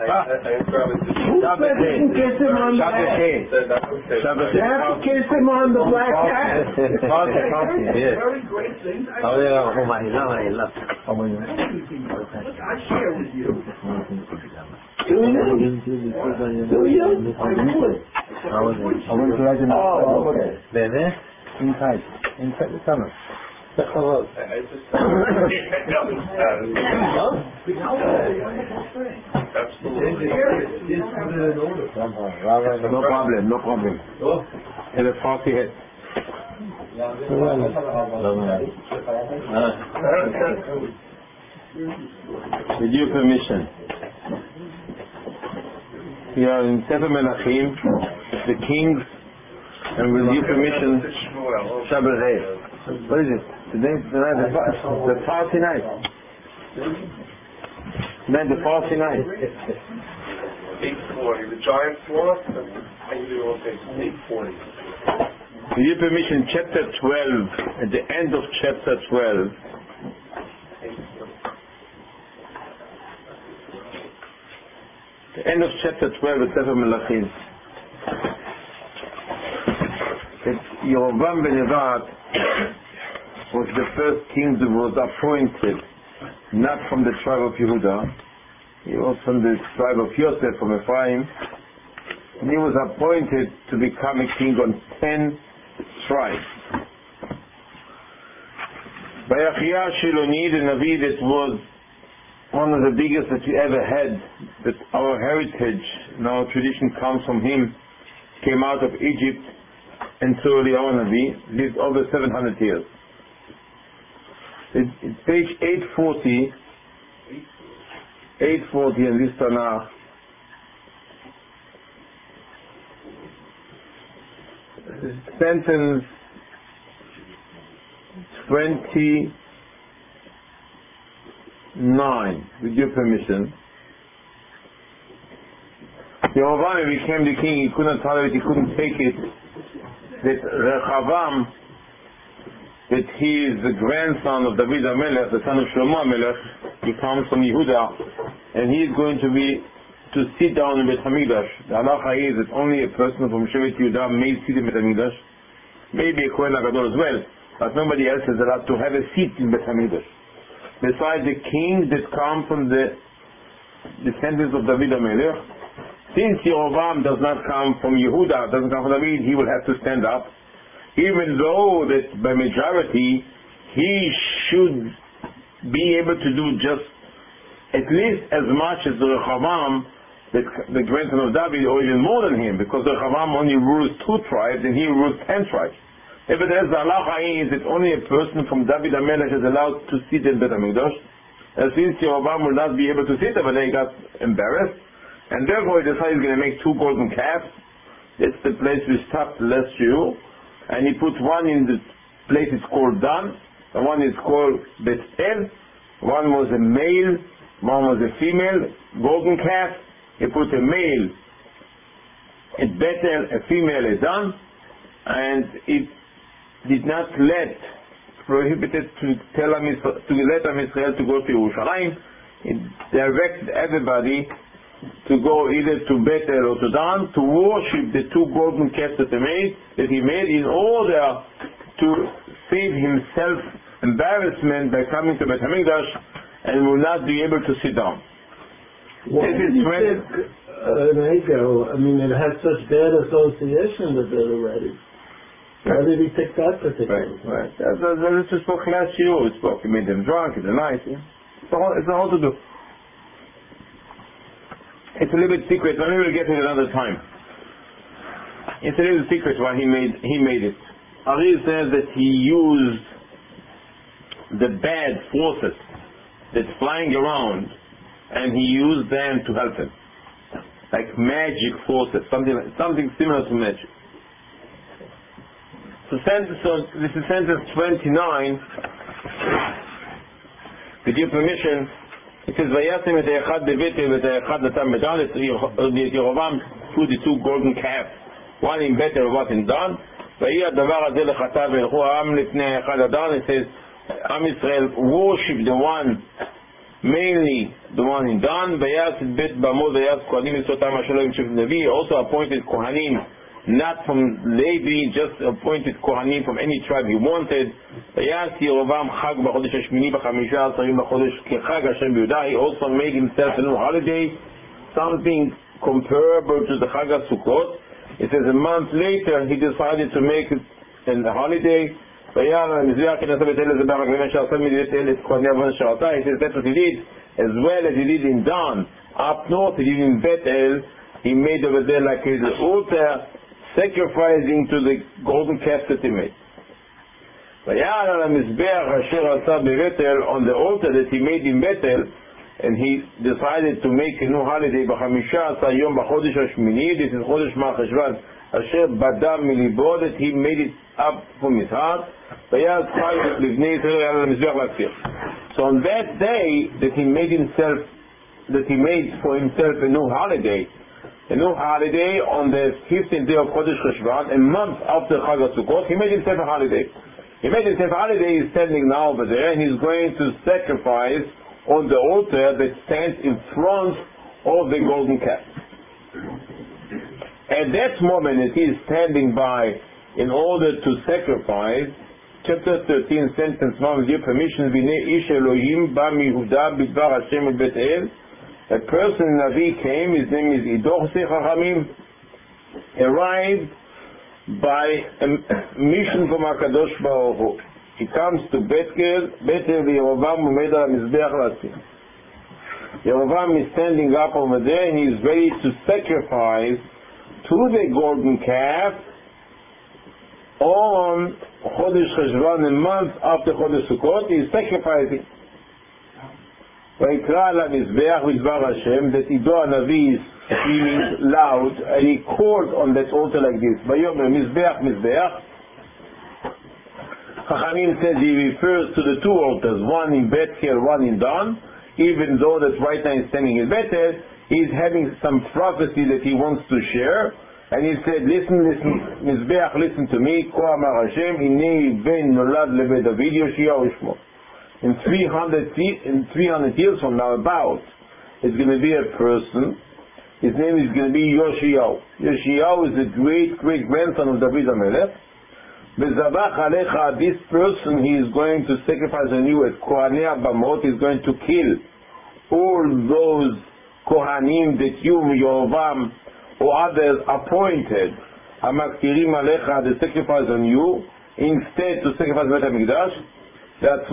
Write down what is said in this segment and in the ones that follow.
They have to kiss him on the black cat. Very great things. I share with you. Do you? Inside the tunnel. No problem. And a farty head. With your permission, we are in Sefer Melachim, the kings, and with your permission, Shabbat Reis. What is it? Today, the farty night. Tonight, the farty night. 8:40. The giant sloth. I can do all things. 8:40. With your permission, chapter 12, at the end of chapter 12, the end of chapter 12 of Sefer Melachim, that Yerovam ben Nevat was the first king that was appointed not from the tribe of Yehuda. He was from the tribe of Yosef, from Ephraim, and he was appointed to become a king on 10 tribes. By Achia Shiloni, the Navi that was one of the biggest that we ever had, that our heritage and our tradition comes from him, came out of Egypt, and so Eliyahu Navi lived over 700 years. It's page 840 in this Tanakh. Sentence 29, with your permission. Yerovam became the king, he couldn't tolerate it, he couldn't take it, that Rechavam, that he is the grandson of David HaMelech, the son of Shlomo HaMelech, he comes from Yehuda, and he is going to sit down in Beit HaMikdash. The halacha is that only a person from Shevet Yehuda may sit in Beit HaMikdash, maybe a Kohen HaGadol as well, but nobody else is allowed to have a seat in Beit HaMikdash. Besides the king that come from the descendants of David HaMelech, since Yerovam does not come from Yehuda, doesn't come from David, he will have to stand up, even though that by majority he should be able to do just at least as much as the Rechavam, the grandson of David, or even more than him, because the Rechavam only rules 2 tribes and he rules 10 tribes. Nevertheless, the halacha is that only a person from David HaMelech is allowed to sit in Beit HaMikdash. And since Yerovam will not be able to sit over there, he got embarrassed, and therefore he decided he's going to make 2 golden calves. That's the place we stopped last year. And he put one in the place it's called Dan, and one is called Bet El. One was a male, one was a female golden calf. He put a male at Bet El, a female at Dan, and it did not prohibited to let Am Yisrael to go to Yerushalayim. It directed everybody to go either to Bet El or to Dan to worship the 2 golden calves that he made in order to save himself embarrassment by coming to Beit HaMikdash and will not be able to sit down. Why did you pick an ego? I mean, it has such bad association with it already. Why did he pick that particular? Right. That's just spoke last year. We spoke. He made them drunk in the night. Yeah? It's a whole to do. It's a little bit secret. Maybe we'll get it another time. It's a little secret why he made it. Ari says that he used the bad forces that's flying around, and he used them to help him, like magic forces, something similar to magic. So this is sentence 29. With your permission, it says, "Vayasim et ha'echad bebetel et ha'echad natam bedan." Yerovam put the 2 golden calves, one in Betel, one in Dan. Vayi hadavar hazeh lechata v'elchu ha'am lifnei ha'echad hadan. It says, Am Yisrael worship the one mainly the one in Dan. He also appointed Kohanim, not from Levi, just appointed Kohanim from any tribe he wanted. He also made himself a new holiday, something comparable to the Chag HaSukkot. It says a month later he decided to make it a holiday. He says that's what he did, as well as he did in Dan. Up north he did in Bethel. He made over there like his altar, sacrificing to the golden calf that he made. On the altar that he made in Bethel, and he decided to make a new holiday, this is Chodesh Ma'acheshvan, Asher Badam Milibo, that he made it up from his heart. So on that day that he made for himself a new holiday on the 15th day of Chodesh Cheshvan, a month after Chag HaSukkot, he made himself a holiday. He's standing now over there, and he's going to sacrifice on the altar that stands in front of the golden calf. At that moment that he is standing by in order to sacrifice, chapter 13, sentence 1 with your permission, a person in Navi came, his name is Idor Chachamim, arrived by a mission from HaKadosh Baruch Hu. He comes to Bethel, Yerovam Umed al Mizbeach Latzim. Yerovam is standing up over there, and he is ready to sacrifice to the golden calf on Chodesh Cheshvan, a month after Chodesh Sukkot. He is sacrificing. Vayikra ala Mizbeach Vidvar Hashem, that Ido Hanavi is screaming loud, and he called on that altar like this. Vayomer Mizbeach, Mizbeach. Chachamim says he refers to the two altars, one in Bethel, one in Dan, even though that right now he's standing in Bethel. He's having some prophecy that he wants to share, and he said, listen, Mizbeach, listen to me, Ko Amar Hashem, Hinei ben nolad lebe David Yoshiyahu Shmo. In 300 years from now, it's going to be a person, his name is going to be Yoshiyahu. Yoshiyahu is the great grandson of David HaMelech. This person, he is going to sacrifice on you at Kohanei Abamot. He is going to kill all those Kohanim that you, Yerovam, or others appointed, Hamaktirim Alecha, the sacrifice on you, instead to sacrifice Bet HaMikdash. They're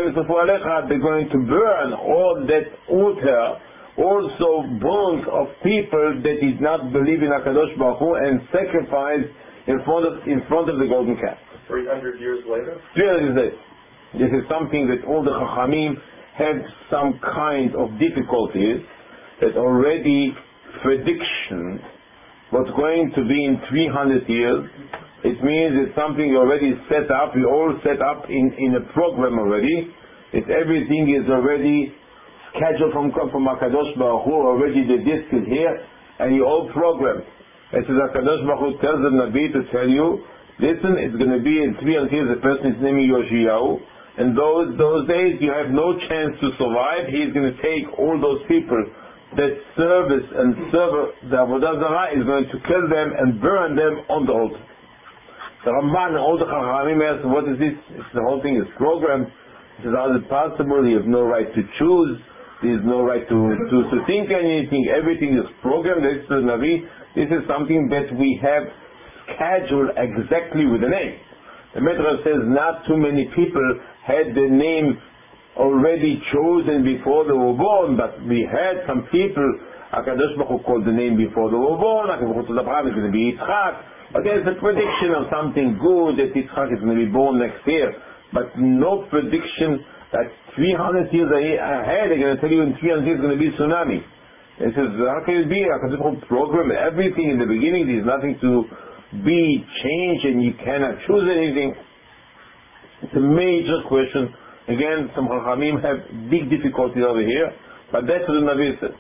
going to burn all that altar, also bones of people that did not believe in HaKadosh Baruch Hu, and sacrifice in front of the golden calf. 300 years later? 300 years later. This is something that all the Chachamim have some kind of difficulties, that already prediction what's going to be in 300 years. It means it's something already set up. We all set up in a program already. That everything is already scheduled from HaKadosh Baruch Hu. Already the disc is here, and you all programmed. It says HaKadosh Baruch Hu tells the Nabi to tell you, listen, it's going to be in 300 years, the person is named Yoshiyahu, and those days you have no chance to survive. He's going to take all those people that serve the Avodah Zarah, is going to kill them and burn them on the altar. The Ramban and all the Chachamim ask, what is this? The whole thing is programmed. He says, how is it possible? You have no right to choose. There is no right to think anything. Everything is programmed. This is the Navi. This is something that we have scheduled exactly with the name. The Midrash says not too many people had the name already chosen before they were born, but we had some people, HaKadosh Baruch Hu called the name before they were born. HaKadosh Baruch Hu told Abraham it's going to be Yitzchak. But there's a prediction of something good, that Yitzchak is going to be born next year. But no prediction that 300 years ahead, they're going to tell you in 300 years going to be tsunami. It says, how can it be? HaKadosh Baruch Hu programmed everything in the beginning. There's nothing to be changed, and you cannot choose anything. It's a major question. Again, some Chachamim have big difficulties over here, but that's what the Navi said.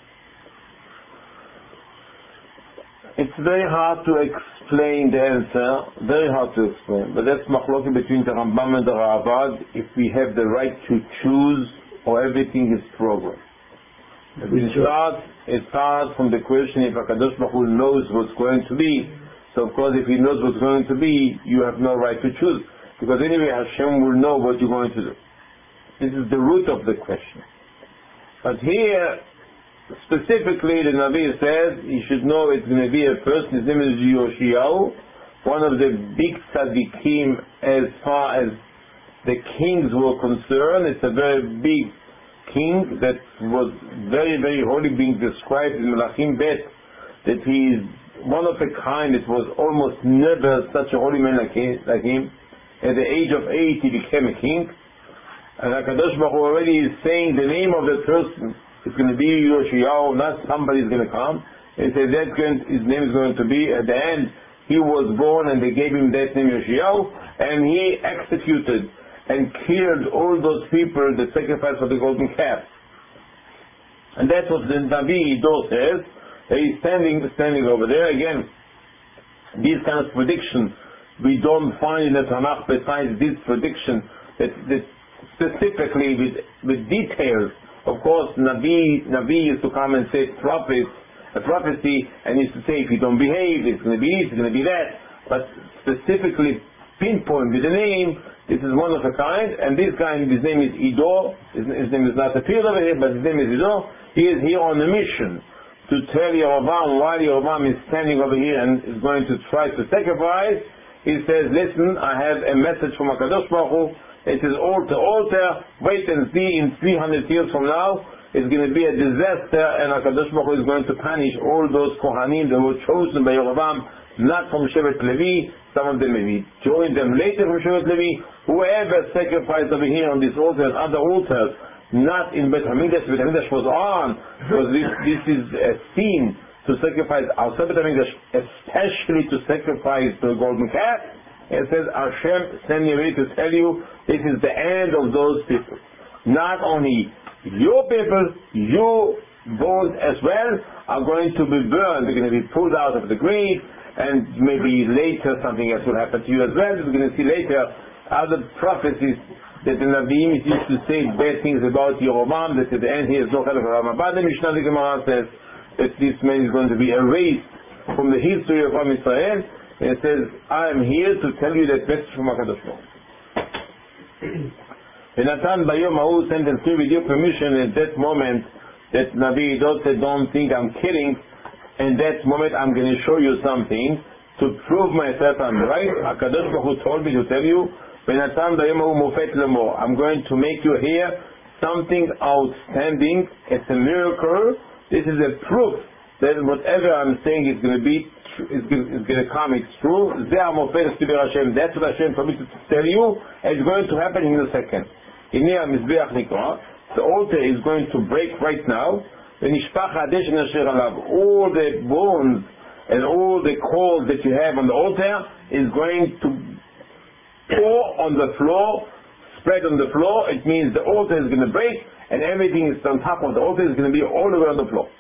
It's very hard to explain the answer, but that's machloket between the Rambam and the Ravad, if we have the right to choose or everything is programmed? It starts from the question if HaKadosh Baruch Hu knows what's going to be. So of course if He knows what's going to be, you have no right to choose. Because anyway Hashem will know what you're going to do. This is the root of the question. But here, specifically the Navi says, you should know it's going to be a person, his name is Yoshiyahu, one of the big tzaddikim as far as the kings were concerned. It's a very big king that was very, very holy, being described in Melachim Bet, that he is one of a kind. It was almost never such a holy man like him. At the age of 8 he became a king, and HaKadosh Baruch Hu already is saying the name of the person. It's going to be Yoshiyahu, not somebody is going to come. He said his name is going to be, at the end he was born and they gave him that name Yoshiyahu, and he executed and killed all those people that sacrificed for the golden calf. And that's what the Navi Ido says. He's standing over there. Again, these kind of predictions we don't find in the Tanakh besides this prediction that specifically with details. Of course, Navi used to come and say a prophecy, and used to say if you don't behave, it's going to be this, it's going to be that. But specifically pinpoint with the name, this is one of a kind, and this guy, his name is Ido. His name is not appeared over here, but his name is Ido. He is here on a mission to tell Yerovam, while Yerovam is standing over here and is going to try to sacrifice. He says, listen, I have a message from HaKadosh Baruch Hu. It is altar, wait and see, in 300 years from now, it's going to be a disaster, and HaKadosh Baruch Hu is going to punish all those Kohanim that were chosen by Yerovam, not from Shevet Levi. Some of them maybe joined them later from Shevet Levi. Whoever sacrificed over here on this altar and other altars, not in Bet HaMikdash. Bet HaMikdash was on, because this is a scene to sacrifice outside Bet HaMikdash, especially to sacrifice the golden calf. It says, Hashem sent me to tell you, this is the end of those people. Not only your people, your bones as well are going to be burned. They're going to be pulled out of the grave, and maybe later something else will happen to you as well. We're going to see later other prophecies that the Naviim used to say bad things about Yerovam, that at the end he has no Chelek Yerovam. But the Mishnah the Gemara says that this man is going to be erased from the history of Am Yisrael. And it says, I am here to tell you that message from HaKadosh Baruch Hu. Natan Bayom Hahu sentenced me with your permission at that moment that Navi Ido said, don't think I'm kidding. In that moment I'm going to show you something to prove myself I'm right. HaKadosh Baruch Hu told me to tell you, Natan Bayom Hahu Mofet Lemor, I'm going to make you hear something outstanding. It's a miracle. This is a proof that whatever I'm saying is going to be is going to come, it's true. That's what Hashem told me to tell you, and it's going to happen in a second. The altar is going to break right now. All the bones and all the coals that you have on the altar is going to pour on the floor, spread on the floor. It means the altar is going to break, and everything is on top of the altar is going to be all over on the floor.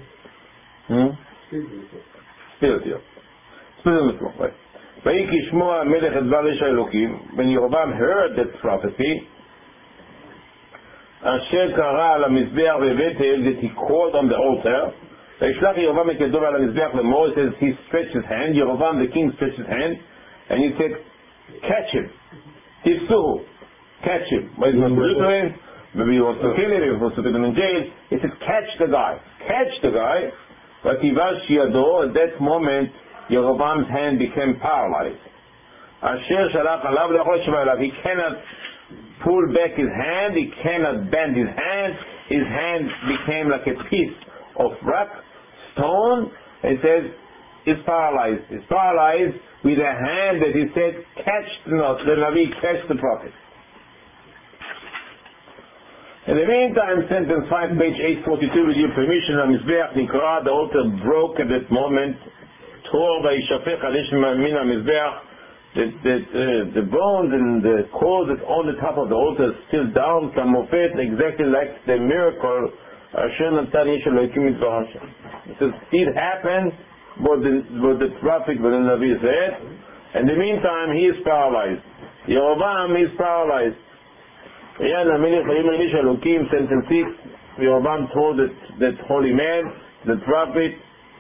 Right. When Yerovam heard that prophecy, that he called on the altar, it says he stretched his hand, Yerovam the king stretched his hand, and he said, catch him, catch him. What is he going to do to him? Maybe he wants to kill him, maybe he wants to put him in jail. He said, catch the guy. But at that moment, Yerobam's hand became paralyzed. He cannot pull back his hand, he cannot bend his hand. His hand became like a piece of rock, stone. It says, it's paralyzed. It's paralyzed with a hand that he said, catch the Navi, catch the prophet. In the meantime, sentence 5, page 842, with your permission, the altar broke at that moment. The bones and the coals that on the top of the altar is still down, exactly like the miracle. It says, it happened, what the prophet, what the Navi said. In the meantime, he is paralyzed. Yerovam is paralyzed. Yan HaMelech Vayomer Ish Elokim, sentence 6, Yerovam told that holy man, the prophet,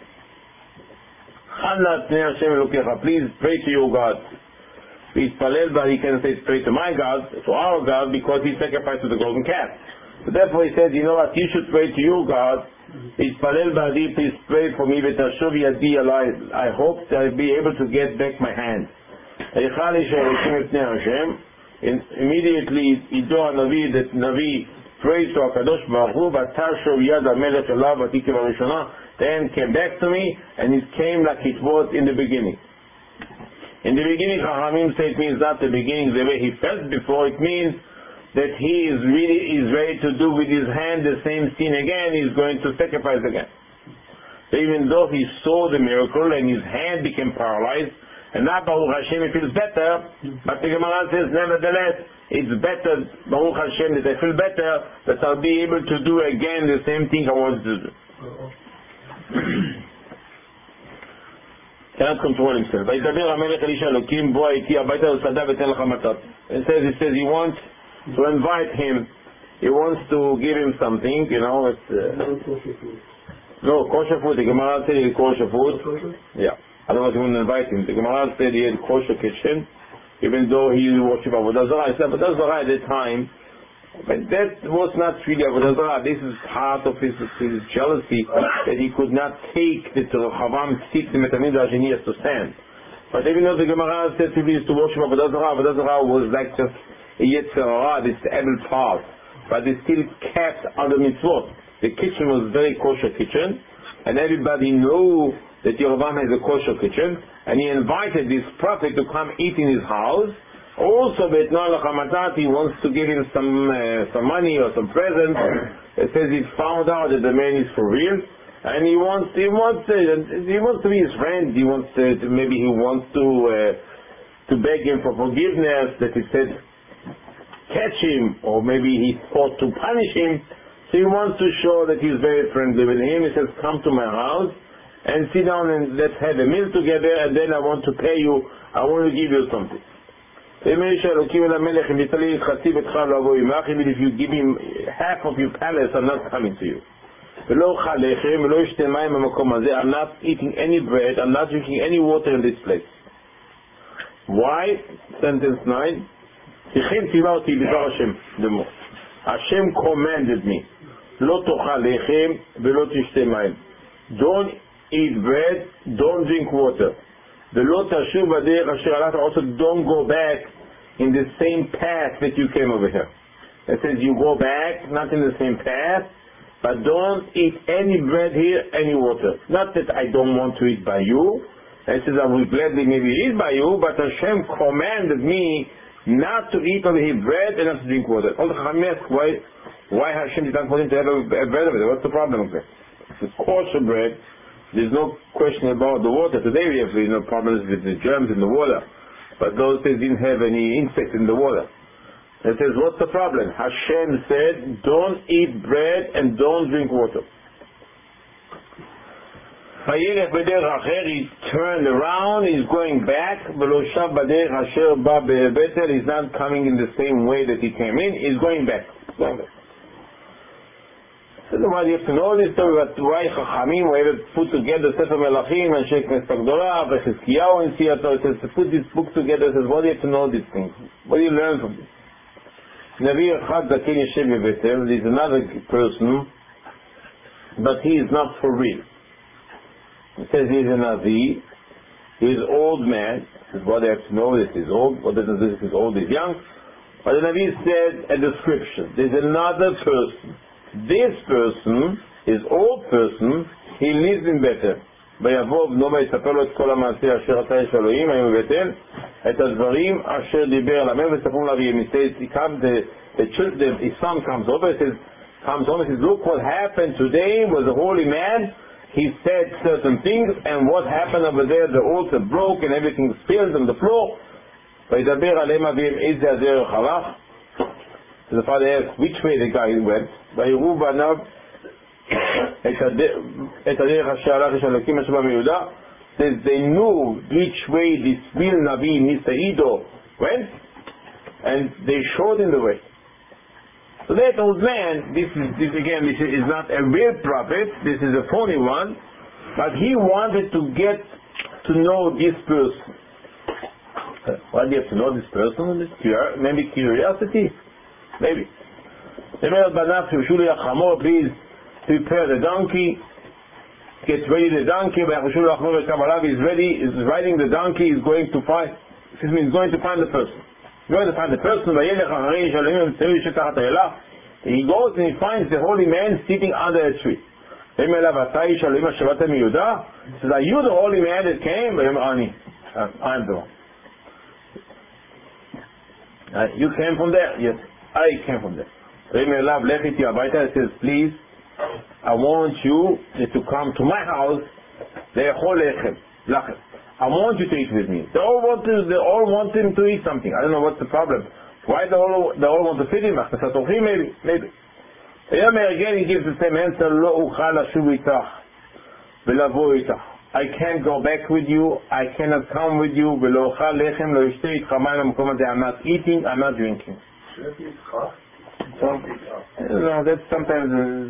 please pray to your God. He can say pray to my God, to our God, because he sacrificed to the golden calf. So therefore he said, you know what, you should pray to your God. Please pray for me. I hope that I'll be able to get back my hand. Immediately Ido HaNavi, that Navi prayed to HaKadosh Baruch Hu, then came back to me, and it came like it was in the beginning. In the beginning, Chachamim say it means not the beginning the way he felt before. It means that he is ready to do with his hand the same sin again. He's going to sacrifice again. So even though he saw the miracle and his hand became paralyzed, and now Baruch Hashem he feels better, but the Gemara says nevertheless it's better, Baruch Hashem, that I feel better, that I'll be able to do again the same thing I wanted to do. Cannot control himself. It says he wants to invite him. He wants to give him something, you know. No, kosher food. The Gemara said he had kosher food. Yeah. Otherwise he wouldn't invite him. The Gemara said he had kosher kitchen, even though he worshipped Avodah Zarah. He said Avodah Zarah at that time, but that was not really Avodah Zarah. This is part of his jealousy that he could not take the Chavam sits in Metamid and he has to stand. But even though the Gemara said he used to worship Avodah Zarah was like just a Yetzer Hara, this evil part. But they still kept under mitzvot. The kitchen was very kosher kitchen, and everybody knew that Yerovam has a kosher kitchen, and he invited this prophet to come eat in his house. Also, he wants to give him some money or some present. It says he found out that the man is for real, and he wants to be his friend. Maybe he wants to beg him for forgiveness. That he said catch him, or maybe he thought to punish him. So he wants to show that he's very friendly with him. He says, come to my house and sit down and let's have a meal together, and then I want to pay you. I want to give you something. Even if you give him half of your palace, I'm not coming to you. I'm not eating any bread, I'm not drinking any water in this place. Why? Sentence 9. Hashem commanded me, don't eat bread, don't drink water. Also don't go back in the same path that you came over here. It says you go back, not in the same path, but don't eat any bread here, any water. Not that I don't want to eat by you. It says I will gladly maybe eat by you, but Hashem commanded me not to eat over here bread and not to drink water. All the Chachamim ask why Hashem did not want him to have a bread over there. What's the problem with that? It's kosher bread. There's no question about the water. Today we have problems with the germs in the water, but those days didn't have any insects in the water. It says, what's the problem? Hashem said, don't eat bread and don't drink water. He turned around, he's going back. He's not coming in the same way that he came in, he's going back. So you have to know this story about why Chachamim were able to put together Sefer Melachim and Sheikh Knesset Gdolah, Vechizkiyahu and Siyato. It says to put this book together. It says, why do you have to know these things? What do you learn from this? Navi Echad Zaken Yeshev Bebetel is another person, but he is not for real. It says he's a Navi, he's an old man. This is what they have to know, this is old. What doesn't this is old, is young. But the Navi said a description. There's another person. This person is old person, he lives in Bethel. ויבוא בנו ויספר לו את כל המעשה אשר עשה איש אלוהים היום בבית-אל, את הדברים אשר דיבר על עמם וספרו לאביהם. His son comes over, comes home and says, look what happened today was a holy man. He said certain things, and what happened over there, the altar broke and everything spilled on the floor. וידבר עליהם אביהם איזה הדרך הלך. So the father asked which way the guy went. ויראו בניו את הדרך אשר הלך איש אלוקים אשר בא מיהודה. Says they knew which way this real Navi Nisaido went, and they showed him the way. So that old man, this is not a real prophet, this is a phony one, but he wanted to get to know this person. Why do you have to know this person? Maybe curiosity? Maybe. Please prepare the donkey, get ready the donkey, he's ready, is riding the donkey, he's going to find the person. He goes and he finds the holy man sitting under a tree. He says, are you the holy man that came? I'm the one. You came from there? Yes, I came from there. He says, please, I want you to come to my house. I want you to eat with me. They all want him to eat something. I don't know what's the problem. Why they all want to feed him? Maybe. Again he gives the same answer. I can't go back with you. I cannot come with you. I'm not eating. I'm not drinking. So, that's sometimes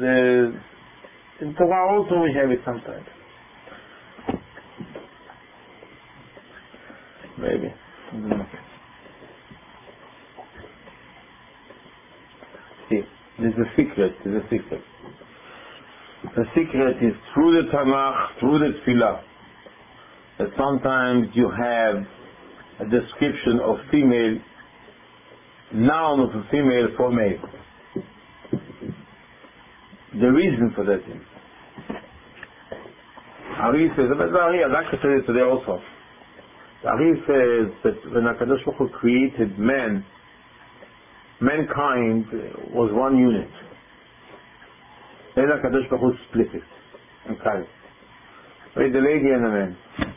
in Torah also we have it sometimes. Maybe. See, there's a secret. The secret is through the Tanakh, through the Tefillah, that sometimes you have a description of female, noun of a female for male. The reason for that is, Ari says, I'd like to say it today also. Ari says that when HaKadosh Baruch Hu created mankind was one unit. Then HaKadosh Baruch Hu split it and cut it. With the lady and the man.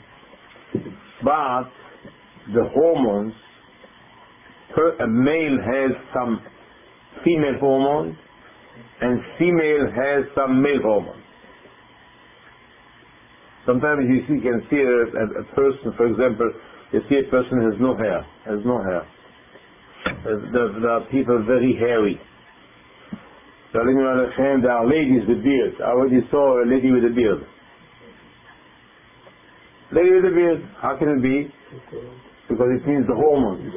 But the hormones, a male has some female hormones and female has some male hormones. Sometimes you can see a person, for example, you see a person has no hair. There are people very hairy. There are ladies with beards. I already saw a lady with a beard. Lady with a beard, how can it be? Because it means the hormones.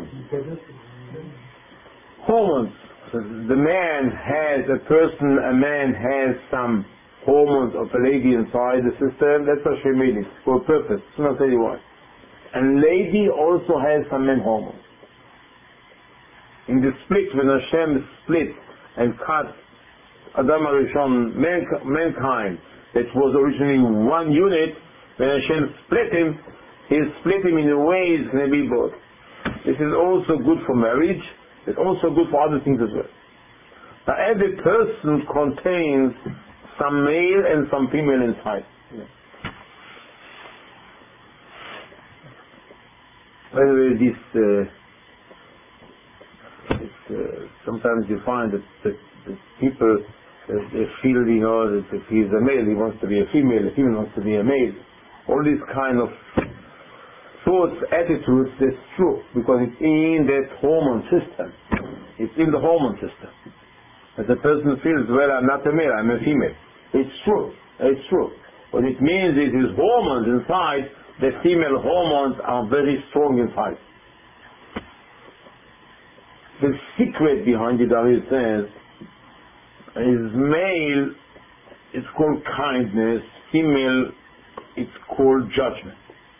Hormones. So the man has a man has some hormones of a lady inside the system. That's what she made it, for a purpose. So I'll tell you why. And lady also has some men hormones. In the split, when Hashem split and cut Adam HaRishon, mankind, that was originally one unit, when Hashem split him, He split him in a way it's going to be both. This is also good for marriage, it's also good for other things as well. Now every person contains some male and some female inside. By the way, sometimes you find that people they feel, that if he is a male, he wants to be a female wants to be a male. All these kind of thoughts, attitudes, that's true, because it's in that hormone system. It's in the hormone system. As a person feels, well, I'm not a male, I'm a female. It's true. What it means is his hormones inside, the female hormones are very strong inside. The secret behind it, Ari says, is male, it's called kindness, female, it's called judgment.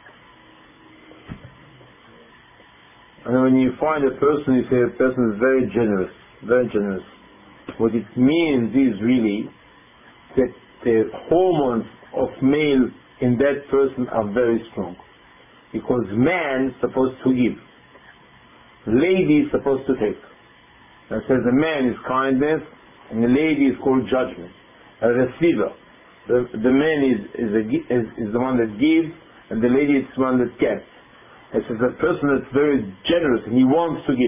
And when you find a person, you say a person is very generous. What it means is really that the hormones of male in that person are very strong. Because man is supposed to give. Lady is supposed to take. That says the man is kindness and the lady is called judgment. A receiver. The man is the one that gives and the lady is the one that gets. It says a person that's very generous and he wants to give.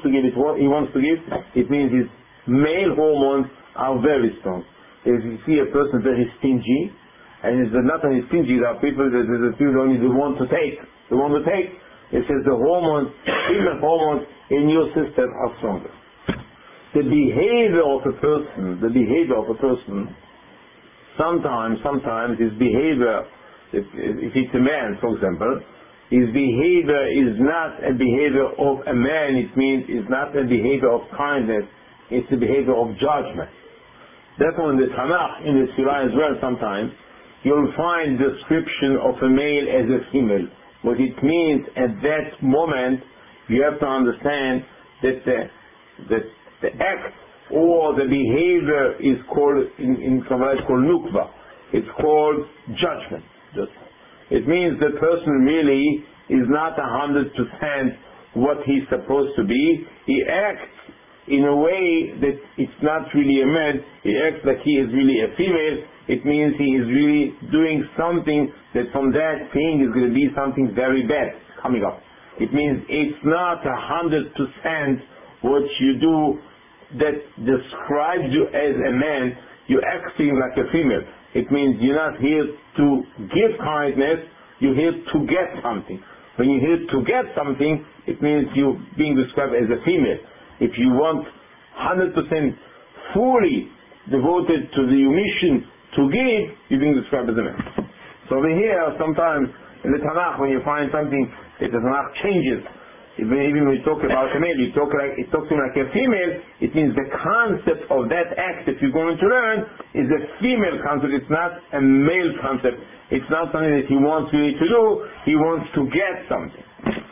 It means his male hormones are very strong. If you see a person very stingy, and it's not only stingy, there are people that only want to take. It says the hormones, female hormones in your system are stronger. the behavior of a person, sometimes his behavior, if it's a man, for example, his behavior is not a behavior of a man. It means it's not a behavior of kindness. It's a behavior of judgment. Therefore, in the Tanakh, in the Sirah as well, sometimes you'll find description of a male as a female. What it means at that moment, you have to understand that the act or the behavior is called, in Kabbalah, it's called nukva. It's called judgment. It means the person really is not 100% what he's supposed to be. He acts in a way that it's not really a man. He acts like he is really a female. It means he is really doing something that from that thing is going to be something very bad coming up. It means it's not 100% what you do that describes you as a man. You're acting like a female. It means you're not here to give kindness, you're here to get something. When you're here to get something, it means you're being described as a female. If you want 100% fully devoted to the mission to give, you're being described as a man. So over here, sometimes in the Tanakh, when you find something that the Tanakh changes, even when you talk about a male, it talks to him like a female, it means the concept of that act that you're going to learn is a female concept. It's not a male concept. It's not something that he wants really to do. He wants to get something.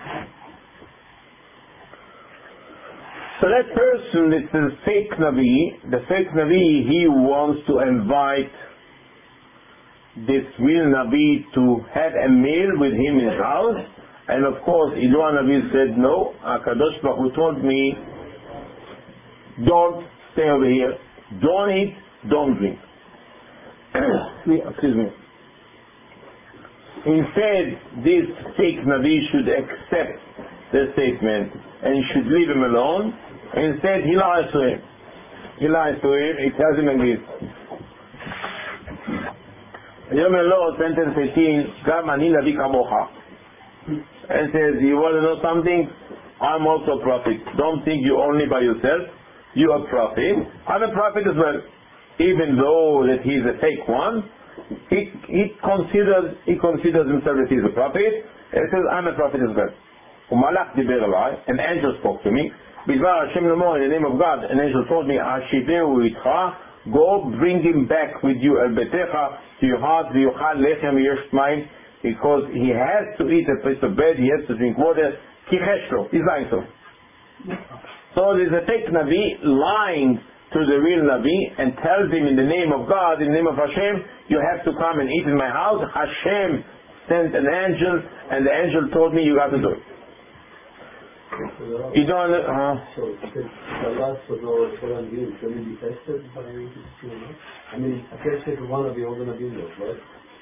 So that person that's a fake Navi, he wants to invite this real Navi to have a meal with him in his house. And of course, Eliyahu Navi said, no, HaKadosh Baruch Hu told me, don't stay over here, don't eat, don't drink. Excuse me. Instead, this fake Navi should accept the statement and should leave him alone. Instead, he lies to him. He tells him like this. Yomer Lo, sentence 18, Gam ani Navi kamocha. And says, you want to know something? I'm also a prophet. Don't think you're only by yourself. You're a prophet. I'm a prophet as well. Even though that he's a fake one, he considers himself that he's a prophet. He says, I'm a prophet as well. Umalach diber alai, an angel spoke to me. Bidvar Hashem Lamo, in the name of God, an angel told me, Ashiveu itcha, go bring him back with you, al betecha, to your house, v'yochal lechem v'yesh mayim, because he has to eat a piece of bread, he has to drink water, kicheshlo, he's lying to. So there's a fake Navi lying to the real Navi and tells him in the name of God, in the name of Hashem, you have to come and eat in my house. Hashem sent an angel, and the angel told me you have to do it. You don't So the last was all Navim, can it be tested by I mean, I can't take one of the other Navim, right?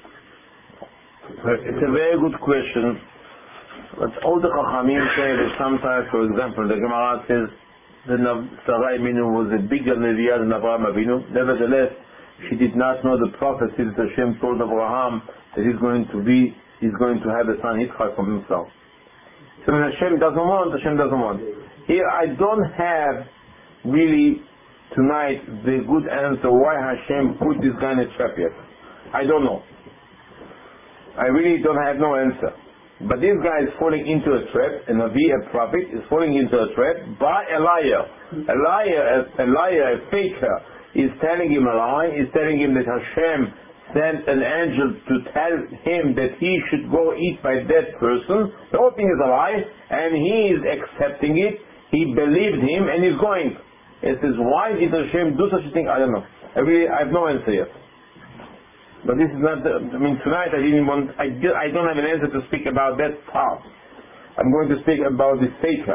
It's a very good question. But all the Chachamim say that sometimes, for example, the Gemara says that Sarai Minu was a bigger Neviah than Abraham Avinu. Nevertheless, she did not know the prophecy that Hashem told Abraham that he's going to have a son Yitzchak from himself. So when Hashem doesn't want, Hashem doesn't want. Here I don't have really tonight the good answer why Hashem put this guy in a trap yet. I don't know. I really don't have no answer. But this guy is falling into a trap, a Navi, a prophet, is falling into a trap by a liar. A liar, a faker, is telling him a lie, is telling him that Hashem sent an angel to tell him that he should go eat by that person. The whole thing is a lie, and he is accepting it. He believed him, and he's going. It says, why did Hashem do such a thing? I don't know. I have no answer yet. But this is not. Tonight I don't have an answer to speak about that part. I'm going to speak about the faker.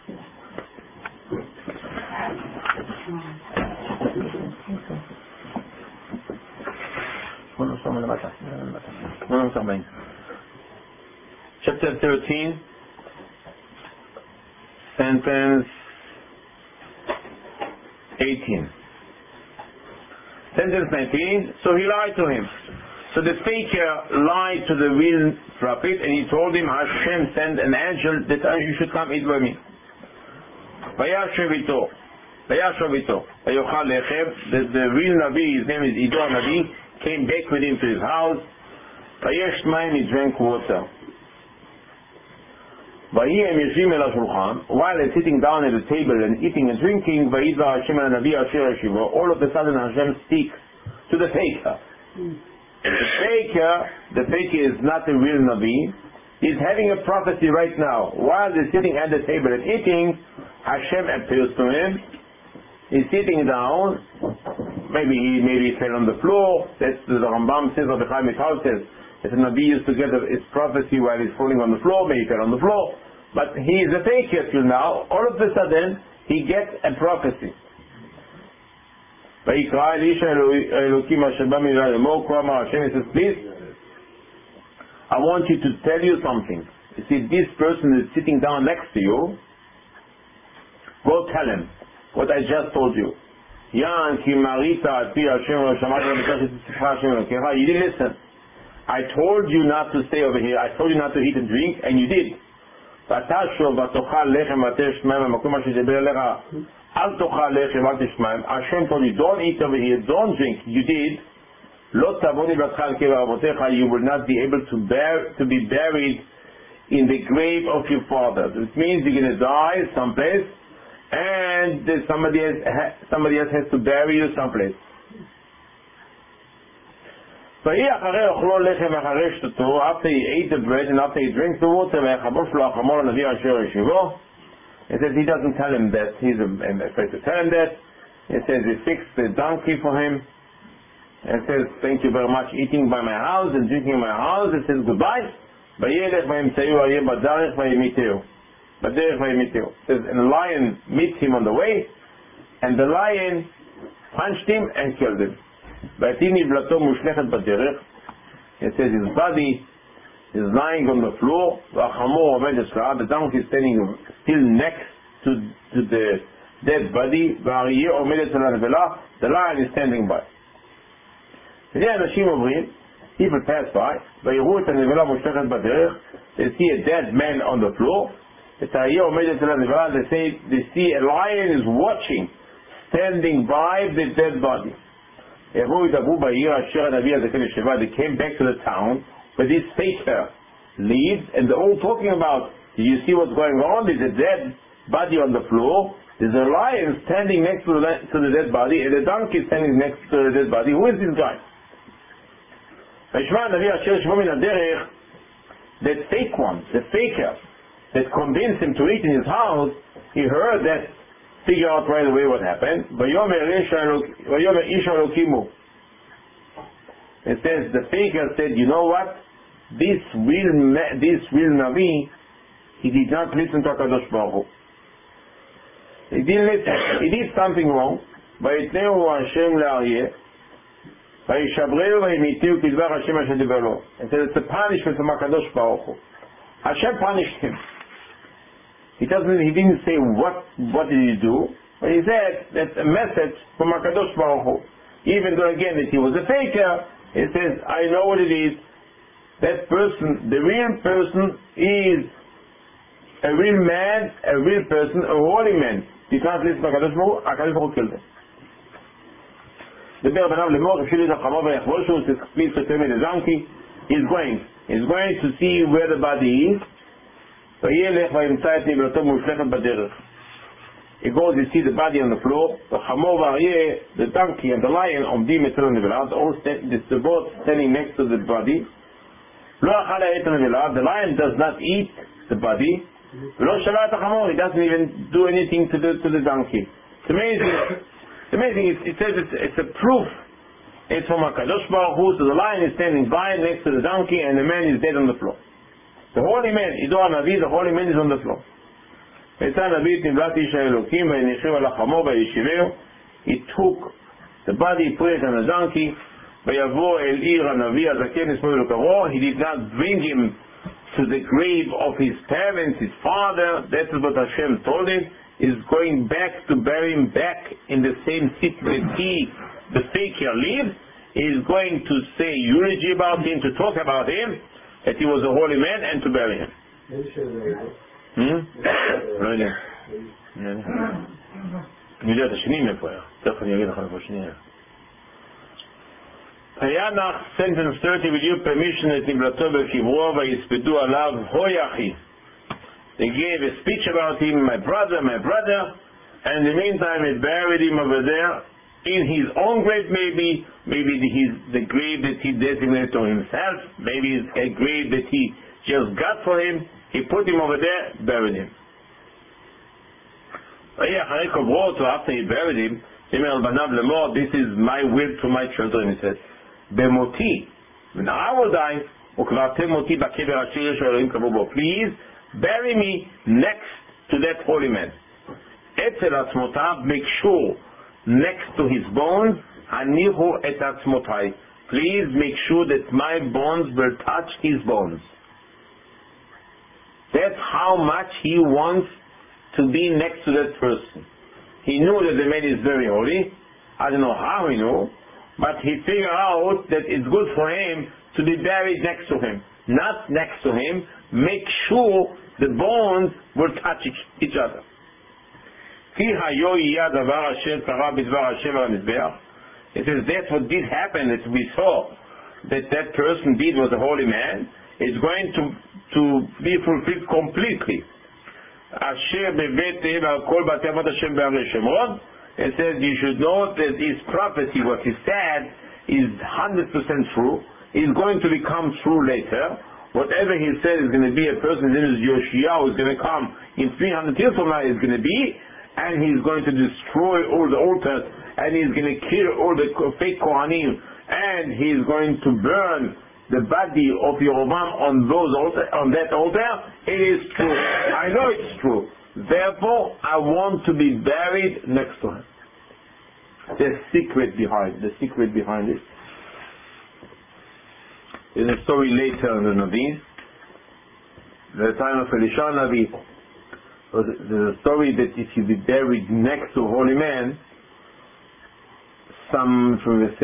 Chapter 13, sentence 18. Sentence 19, so he lied to him. So the faker lied to the real prophet, and he told him Hashem sent an angel that you should come eat by me. Vayashem ito. וישב איתו, ויאכל לחם. The real Navi, his name is Ido Navi, came back with him to his house. וישת מים, he drank water. ויהי הם יושבים אל השולחן, while they're sitting down at the table and eating and drinking, וידבר השם אל הנביא אשר ישיבו. All of a sudden Hashem speaks to the faker. The faker is not a real Navi. He's having a prophecy right now. While they're sitting at the table and eating, Hashem appears to him. He's sitting down. Maybe he fell on the floor. That's the Rambam says, or the Chaim Mital says, if a Navi used to get his prophecy while he's falling on the floor, maybe he fell on the floor. But he is a faker till now. All of a sudden, he gets a prophecy. ויקרא אל איש האלוקים אשר בא מלמעלה לאמור, כה אמר השם, he says, please, I want you to tell you something. You see, this person is sitting down next to you. Go tell him what I just told you. You didn't listen. I told you not to stay over here. I told you not to eat and drink, and you did. Hashem told you, don't eat over here, don't drink. You did. You will not be able to be buried in the grave of your father. This means you're going to die someplace, and somebody else has to bury you someplace. After he ate the bread and after he drinks the water, it says he doesn't tell him that. He's afraid to tell him that. It says he fixed the donkey for him. It says, thank you very much, eating by my house and drinking in my house. It says goodbye. It says, and the lion meets him on the way, and the lion punched him and killed him. It says his body is lying on the floor. The donkey is standing still next to the dead body. The lion is standing by. People pass by. They see a dead man on the floor. They see a lion is watching, standing by the dead body. They came back to the town, but this faker leaves, and they're all talking about, do you see what's going on? There's a dead body on the floor, there's a lion standing next to the dead body, and a donkey standing next to the dead body. Who is this guy? That fake one, the faker, that convinced him to eat in his house, he heard that, figure out right away what happened. It says the faker said, you know what? This real Navi, he did not listen to HaKadosh Baruch Hu. He didn't listen. He did something wrong. It said it's a punishment from HaKadosh Baruch Hu. Hashem punished him. He didn't say what did he do, but he said that's a message from HaKadosh Baruch Hu. Even though again that he was a faker, he says, I know what it is. That person, the real person is a real man, a real person, a holy man. Did not listen to HaKadosh Baruch Hu, HaKadosh Baruch Hu killed him. Please prepare me the donkey. He's going to see where the body is. He goes, you see the body on the floor. The donkey and the lion they're both standing next to the body. The lion does not eat the body. He doesn't even do anything to the donkey. It's amazing. It says it's a proof. It's from HaKadosh Baruch Hu. So the lion is standing by next to the donkey, and the man is dead on the floor. The holy man, Ido HaNavi, the holy man is on the floor. He took the body, put it on a donkey. He did not bring him to the grave of his parents, his father. That is what Hashem told him. He's going back to bury him back in the same city that the faker, lives. He's going to say eulogy about him, to talk about him, that he was a holy man, and to bury him. אני יודע את השני מאיפה היה. תכף אני אגיד לך איפה השני היה. Payanach, sentence 30, with your permission, את נבלתו בקברו ויספדו עליו, הוי אחי. They gave a speech about him, my brother, and in the meantime they buried him over there in his own grave, maybe the grave that he designated to himself, maybe a grave that he just got for him. He put him over there, buried him. So after he buried him, this is my will to my children, he said. Bemoti, when I will die, please bury me next to that holy man. Make sure next to his bones, please make sure that my bones will touch his bones. That's how much he wants to be next to that person. He knew that the man is very holy. I don't know how he knew, but he figured out that it's good for him to be buried next to him. Not next to him, make sure the bones will touch each other. It says that's what did happen, that we saw that person did was a holy man. It's going to be fulfilled completely. It says you should know that his prophecy, what he said, is 100% true. Is going to become true later. Whatever he said is going to be, a person's name is Yoshiyahu, is going to come in 300 years from now, is going to be, and he's going to destroy all the altars, and he's going to kill all the fake Kohanim, and he's going to burn the body of Yerovam on that altar. It is true. I know it's true. Therefore, I want to be buried next to him. The secret behind it. There's a story later in the Navi. The time of Elisha Navi, there's a story that if you be buried next to a holy man, some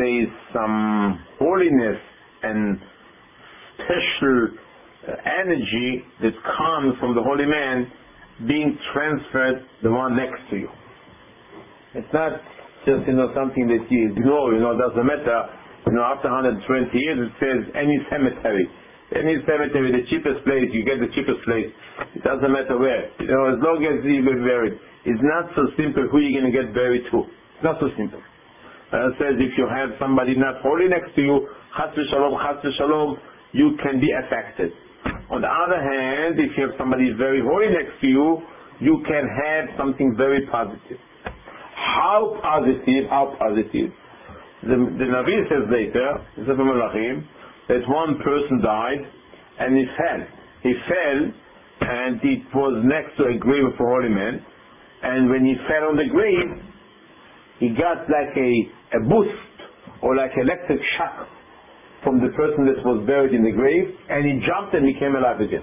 holiness and special energy that comes from the holy man being transferred the one next to you. It's not just something that you ignore, doesn't matter. After 120 years it says any cemetery, the cheapest place, you get the cheapest place. It doesn't matter where. As long as you get buried. It's not so simple who you're going to get buried to. It's not so simple. It says if you have somebody not holy next to you, chas v'shalom, you can be affected. On the other hand, if you have somebody very holy next to you, you can have something very positive. How positive? The Navi says later, Sefer Melachim, that one person died and he fell. He fell and it was next to a grave of a holy man, and when he fell on the grave, he got like a boost or like electric shock from the person that was buried in the grave, and he jumped and became alive again.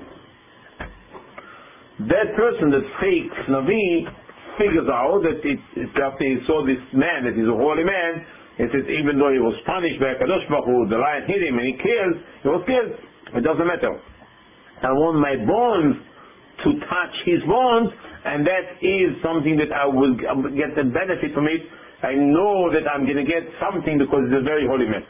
That person, that fake Navi, figures out that after he saw this man, that he's a holy man, he says even though he was punished by Kadosh Baruch Hu, the lion hit him and he was killed. It doesn't matter. I want my bones to touch his bones, and that is something that I will get the benefit from it. I know that I'm going to get something because he's a very holy man.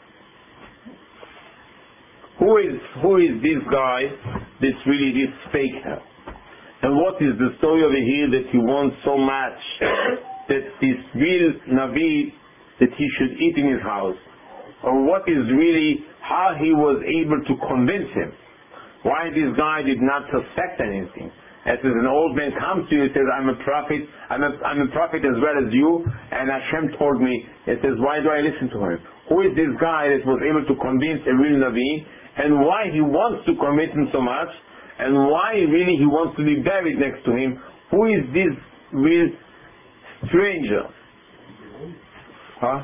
Who is this guy that's really this fake? And what is the story over here that he wants so much that this real Navi that he should eat in his house? Or what is really how he was able to convince him? Why this guy did not suspect anything? As an old man comes to you and says, I'm a prophet, I'm a prophet as well as you, and Hashem told me, it says, why do I listen to him? Who is this guy that was able to convince a real Navi, and why he wants to convince him so much, and why really he wants to be buried next to him? Who is this real stranger? Huh?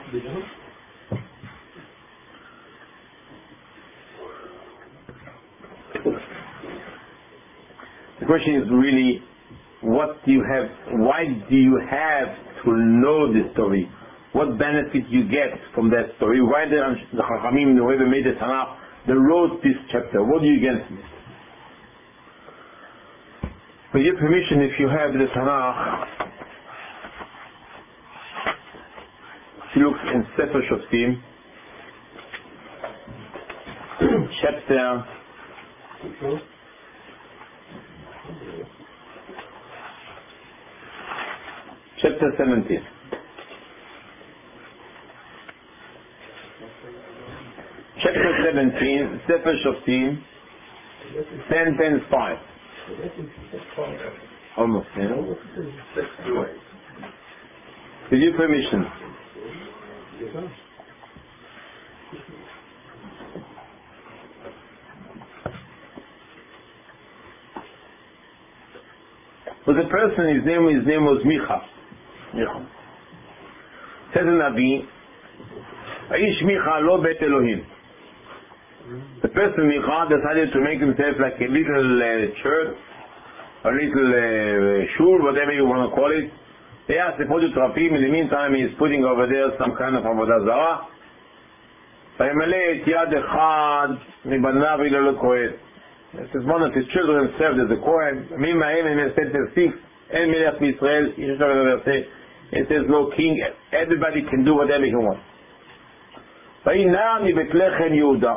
The question is really, why do you have to know this story? What benefit you get from that story? Why the Chachamim, whoever made the Tanakh, they wrote this chapter? What do you get from it? With your permission, if you have the Tanakh, look in Sefer Shoftim, chapter 17. Chapter 17, Sefer Shoftim, sentence 5. Almost, yeah? With your permission. Was a person, his name was Micha. Says the Navi, Aish Micha lo bet Elohim. The person Micha decided to make himself like a little church, a little shul, whatever you want to call it. They asked the Trafim. In the meantime, he is putting over there some kind of avodah zarah. וימלא את יד אחד מבניו הלל הכהן. It says one of his children served as a Kohen. מי מהם in sentence 6, אין מלך בישראל, it says no king, everybody can do whatever he wants. ויהי נער מבית לחם יהודה.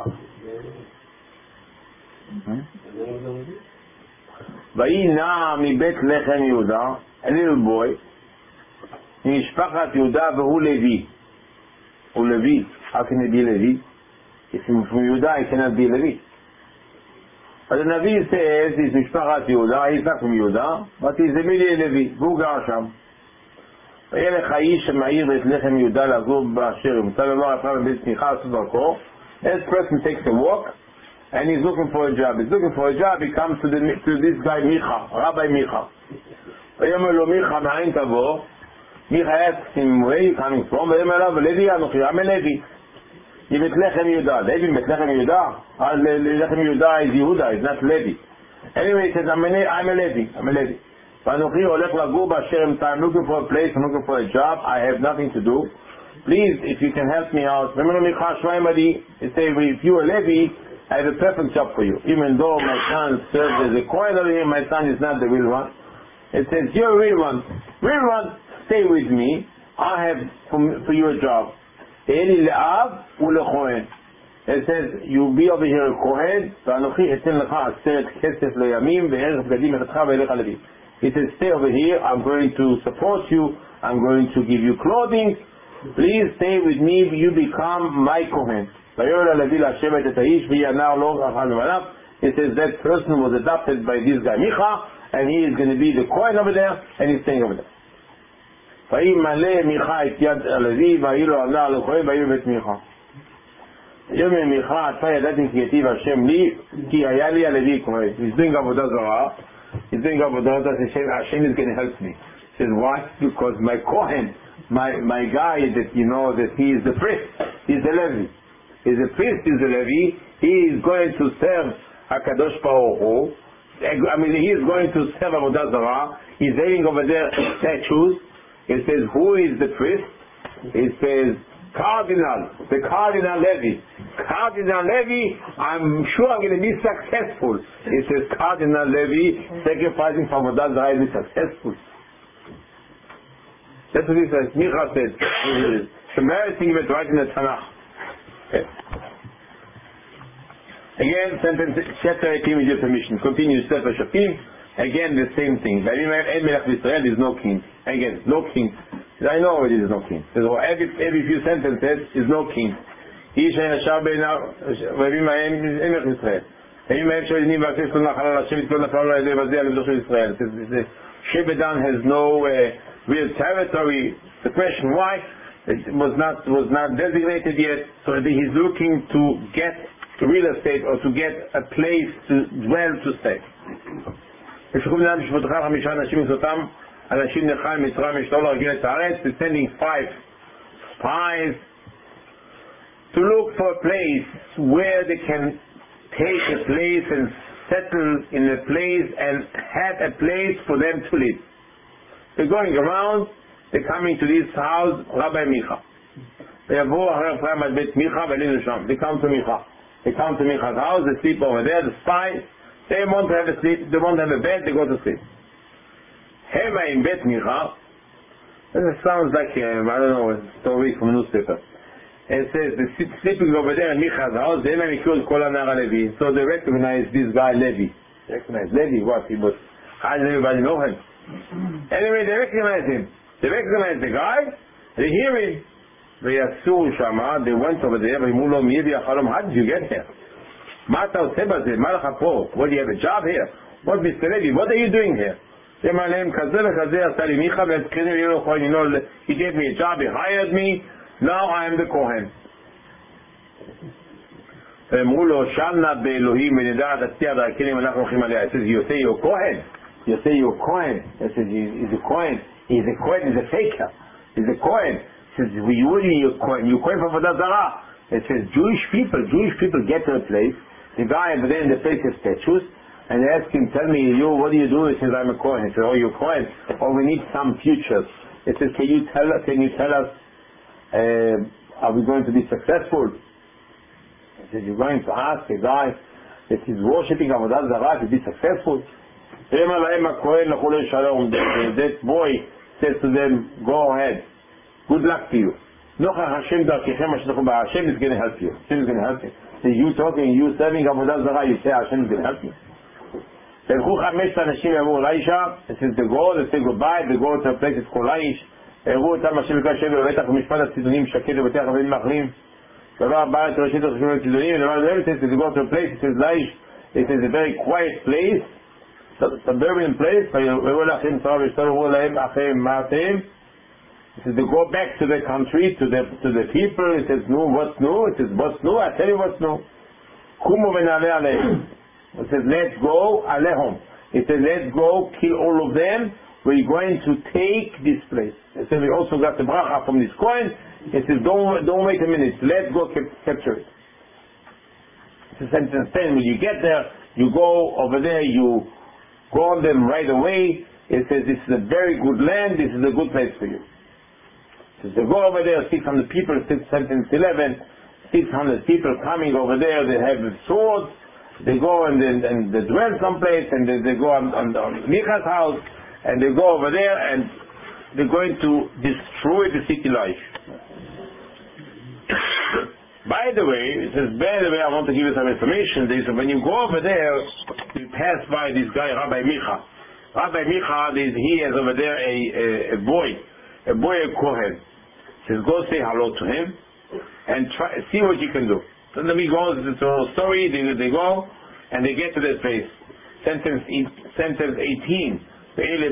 ויהי נער מבית לחם יהודה, a little boy, ממשפחת יהודה והוא לוי. הוא לוי. How can he be Levi? If he's from Yehuda, he cannot be Levi. But the Navi says he's Mishpachat Yehuda, he's not from Yehuda, but he's immediately Levi, והוא גר שם. וילך האיש המעיר ואת לחם יהודה לגור באשר ימצא לומר אפרים בית צמיחה לעשות דרכו. This person takes a walk and he's looking for a job. He's looking for a job, he comes to this guy Micha, Rabbi Micha. ויאמר לו מיכה מאין תבוא? Micha asks him, where are you coming from? ויאמר אליו, לוי אנוכי, I'm a Levi. מבית לחם יהודה. לוי מבית לחם יהודה? לחם יהודה is Yehuda, it's not Levi. Anyway, he says, I'm a Levi. ואנוכי הולך לגור באשר אמצא. I'm looking for a place, I'm looking for a job, I have nothing to do. Please, if you can help me out. Remember Micha Shvaimadi, he said, if you are Levi, I have a perfect job for you. Even though my son serves as a Kohen over here, my son is not the real one. It says, you're a real one. Stay with me. I have for you a job. It says, you'll be over here a Kohen. It says, stay over here. I'm going to support you. I'm going to give you clothing. Please stay with me. You become my Kohen. It says that person was adopted by this guy Micha, and he is going to be the Kohen over there, and he's staying over there. וימלא מיכה את יד הלוי ויהי לו עלה על הכהן ויהי בית מיכה. יאמר מיכה אתה ידעתי כי יטיב השם לי כי היה לי הלוי כהן. He's doing עבודה זרה. He's doing עבודה זרה. Hashem is going to help me. He says why? Because my Kohen, my guy that you know that he is the priest, he's the Levi. He's a priest, he's the Levi. He is going to serve HaKadosh Baruch Hu. He is going to serve עבודה זרה. He's having over there statues. It says, who is the priest? It says, the Cardinal Levi. Cardinal Levi, I'm sure I'm going to be successful. It says, Cardinal Levi, sacrificing for Avodah Zarah is successful. That's what it says. Micha said. It's embarrassing but right in the Tanakh. Okay. Again, sentence, chapter 18 with your permission. Continue, Sefer Shoftim. Again, the same thing. There's no king. Again, no king. I know it is no king. Every few sentences is no king. Shebedan has no real territory. The question why it was not designated yet. So he's looking to get real estate or to get a place to dwell to stay. אנשים נחל מצרים אשתו להרגיל את הארץ, sending 5 spies to look for a place where they can take a place and settle in a place and have a place for them to live. They're going around, they're coming to this house, Rabbi Micha. They come to Micha. They come to Micha's house, they sleep over there, the spies. They won't have a sleep, they won't have a bed, they go to sleep. Hema in Bet Micha, It sounds like, I don't know, a story from a newspaper. It says, they're sleeping over there in Micha's house, then they killed Kol HaNar Levi. So they recognize this guy, Levi. Recognize Levi, what? He was, how does everybody know him? Anyway, they recognize him. They recognize the guy, they hear him. They went over there, how did you get here? What do you have a job here? What, Mr. Levi, what are you doing here? He gave me a job, he hired me, now I am the Kohen. It says, you say you're Kohen. You say you're Kohen. It says, he's a Kohen. He's a Kohen, he's a faker. He's a Kohen. It says, you're Kohen. You're Kohen for Avodah Zarah. It says, Jewish people get to a place, the guy over there in the place has statues, and they ask him, tell me, what do you do? He says, I'm a Kohen. He says, oh, you're Kohen. Oh, we need some futures. It says, can you tell us, are we going to be successful? He says, you're going to ask a guy that is worshipping Avodah Zarah to be successful? That boy says to them, go ahead. Good luck to you. Hashem is going to help you. Hashem is going to help you. So you talking, you serving Avodah Zarah, you say Hashem is going to help you. It says they go, they say goodbye, they go to a place it's called Laish. הראו אותם השם וקרא שבר בבטח במשפט הצידונים שקט בבתי החברים האחרים דבר הבא את ראשית החשובים הצידונים ודבר זה it says to go to a place it says Laish it is a very quiet place suburban place והראו לכם צרה ושתראו להם אחריהם מה אתם it says to go back to the country to the people it says no what's new it says what's new I tell you what's new קומו ונעלה עליהם it says let's go עליהם it says let's go kill all of them we're going to take this place. It says we also got the bracha from this coin. It says don't wait a minute. Let's go capture it. It's a sentence 10. When you get there, you go over there, you go on them right away. It says this is a very good land. This is a good place for you. It says they go over there, 600 people, sentence 11, 600 people coming over there. They have swords. They go and they dwell someplace and they go on Micha's house. And they go over there and they're going to destroy the city life. By the way, it says, I want to give you some information. When you go over there, you pass by this guy, Rabbi Micha. Rabbi Micha, he has over there a boy, a Kohen. He says, go say hello to him and see what you can do. So then he goes, it's a whole story, they go and they get to that place. Sentence 18. Then they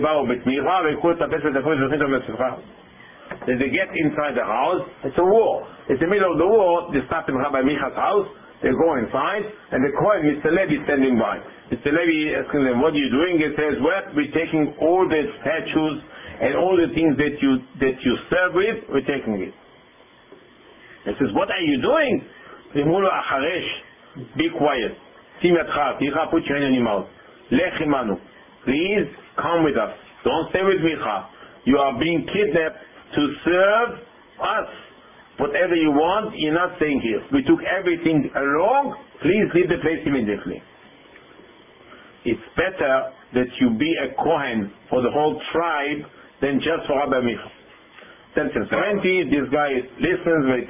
get inside the house, it's a war. It's the middle of the war, they stop in Rabbi Micha's house, they go inside, and the Kohen, Mr. Levi, is standing by. Mr. Levi asking them, what are you doing? He says, well, we're taking all the statues and all the things that you serve with, we're taking it. He says, what are you doing? Be quiet. Put your hand in your mouth. Please come with us. Don't stay with Micha. You are being kidnapped to serve us. Whatever you want, you're not staying here. We took everything along. Please leave the place immediately. It's better that you be a Kohen for the whole tribe than just for Rabbi Micha. Sentence 20, this guy listens, he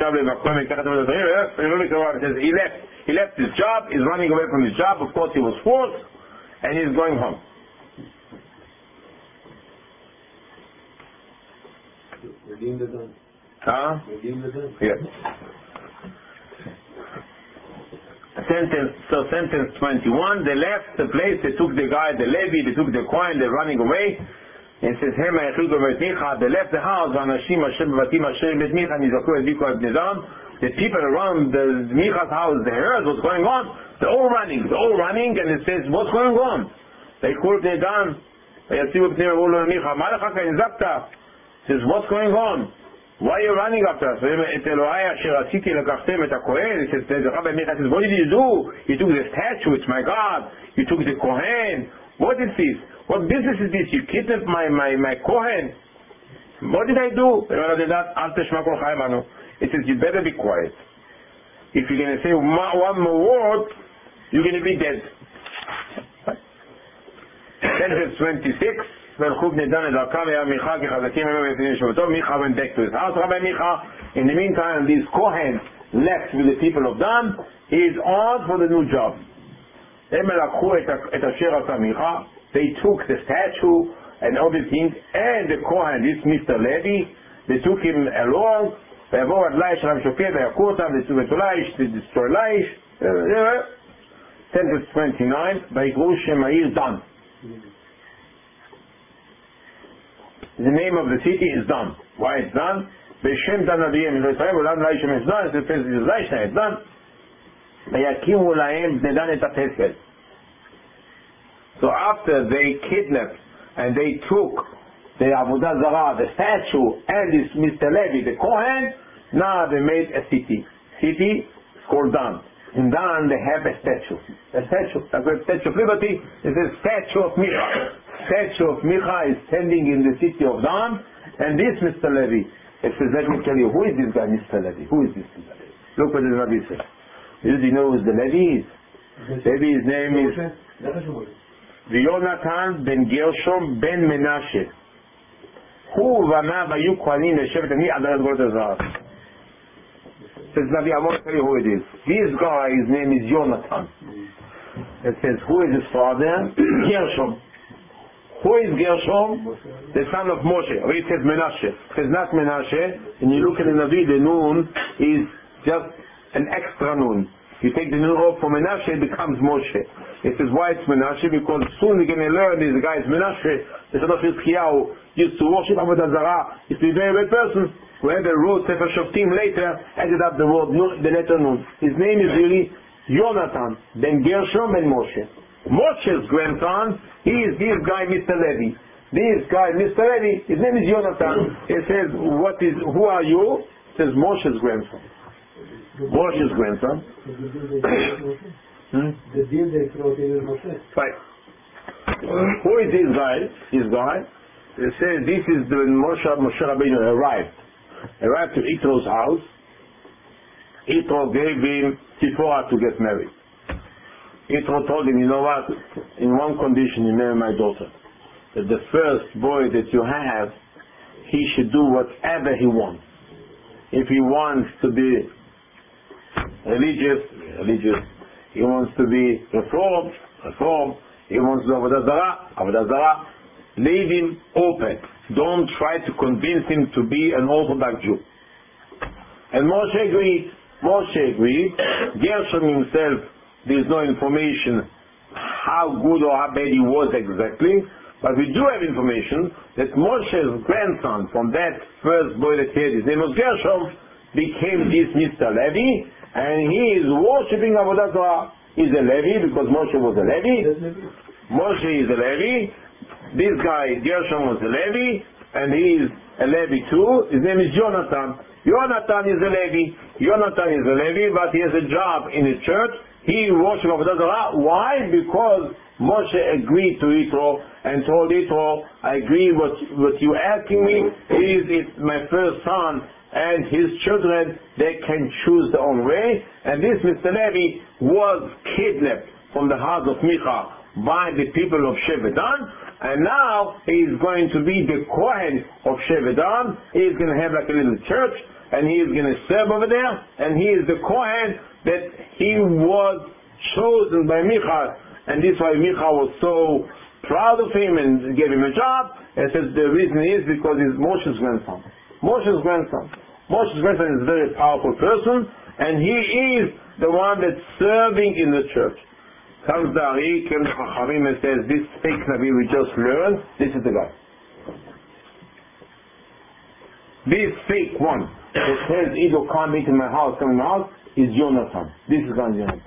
left his job, he's running away from his job, of course he was forced, and he's going home. Redeem the gun. Redeem the gun. Yes. Sentence 21, they left the place, they took the guy, the Levi, they took the coin, they're running away. And it says, they left the house, the people around the Micha's house, they heard what's going on, they're all running, and it says, what's going on? They called their gun, says, what's going on? Why are you running after us? He says, Rabbi Micha says, what did you do? You took the statue, it's my God. You took the Kohen. What is this? What business is this? You kidnapped my Kohen. What did I do? It says, you better be quiet. If you're going to say one more word, you're going to be dead. Sentence 26. והלכו בני דן לדרכם והיה מיכה כחזקים ממנו ויפים לשבתו. Micha went back to his house. Rabbi Micha, in the meantime, these Kohen left with the people of Dan. He is on for the new job. הם לקחו את אשר עשה מיכה. They took the statue and everything, and the Kohen, this Mr. Levi, they took him along. ויבואו עד ליש רב שופט ויכו אותם לצוות ליש, to destroy ליש. 10:29, ויקראו שם העיר דן. The name of the city is Dan. Why it's Dan? בשם דן אביהם מלך ישראל, ולם ליש שם יש דן, זה ליש שם יש דן. ויקימו להם בני דן את הפסל. So after they kidnapped and they took the Avodah Zarah, the statue, and this Mr. Levi, the Kohen, now they made a city. City called Dan. In Dan they have a statue. A statue, like a Statue of Liberty, is a statue of Micha. Statue of Micha is standing in the city of Dan, and this Mr. Levi, it says, let me tell you, who is this guy, Mr. Levi? Who is this Mr. Levi? Look what the Rabbi says. Do you know who the Levi is? Levi's name is ויונתן בן גרשום בן מנשה. הוא ובניו היו כהנים לשבט עמי עד ארץ גבולות הזהב. Says Navi, I want to tell you who it is. This guy, his name is Yonatan. It says, who is his father? Gershom. Who is Gershom? The son of Moshe. It says Menashe. It says not Menashe. And you look at the Navi, the noon is just an extra noon. You take the noon off from Menashe, it becomes Moshe. It says why it's Menashe? Because soon we're going to learn this guy is Menashe. The son of Hizkiyahu used to worship Avodah Zarah. Used to be a very bad person. Whoever wrote Sefer Shoftim later added up the word the letter Nun. His name is really Yonatan, then Gershom and Moshe. Moshe's grandson, he is this guy Mr. Levi. This guy Mr. Levi, his name is Yonatan. He says, who are you? It says Moshe's grandson. Moshe's grandson. Right. Who is this guy? This guy. It says this is when Moshe Rabbeinu arrived to Yitro's house. Yitro gave him Tzipora to get married. Yitro told him, you know what? In one condition, you marry my daughter. That the first boy that you have, he should do whatever he wants. If he wants to be religious. He wants to be reformed. He wants to do Avodah Zarah. Leave him open. Don't try to convince him to be an Orthodox Jew. And Moshe agreed. Gershom himself, there is no information how good or how bad he was exactly, but we do have information that Moshe's grandson, from that first boy that he had, his name was Gershom, became this Mr. Levi, and he is worshipping Avodah Zarah. He's a Levi because Moshe was a Levi. Moshe is a Levi. This guy, Gershom, was a Levi, and he is a Levi too. His name is Yonatan. Yonatan is a Levi, but he has a job in the church. He worships Avodah Zarah. Why? Because Moshe agreed to Yitro and told Yitro, I agree what you're asking me. He is my first son, and his children, they can choose their own way. And this Mr. Levi was kidnapped from the house of Micha by the people of Shevet Dan, and now he is going to be the Kohen of Shevet Dan. He is going to have like a little church, and he is going to serve over there, and he is the Kohen that he was chosen by Micha, and this is why Micha was so proud of him and gave him a job. And says the reason is because he's Moshe's grandson. Moshe's grandson is a very powerful person, and he is the one that's serving in the church. Comes the Ari, comes the Chachamim and says, this fake Navi we just learned, this is the guy. This fake one that says, Ido can't meet in my house, come in my house, is Yonatan. This is Yonatan.